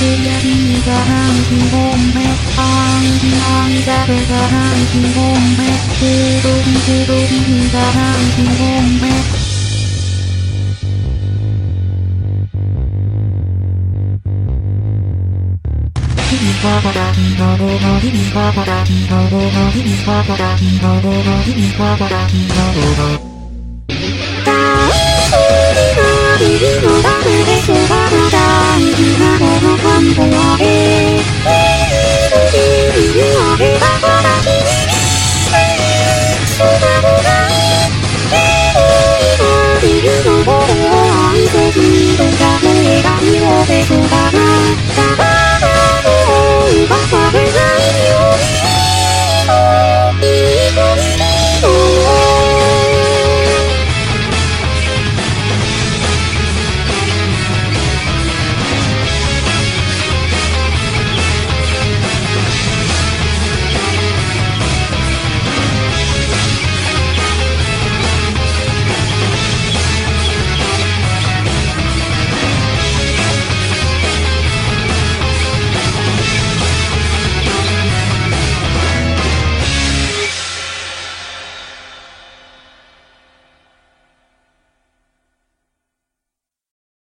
や君が何本目愛だけが何本目君が何本目君が叩きのろの君が叩きのろの君が叩きのろの君が叩きのろの大好きな君のためでそばの大事なもの感動あげ君をあげたから君にそばのない君の僕を愛せずとか声が見ようでそばが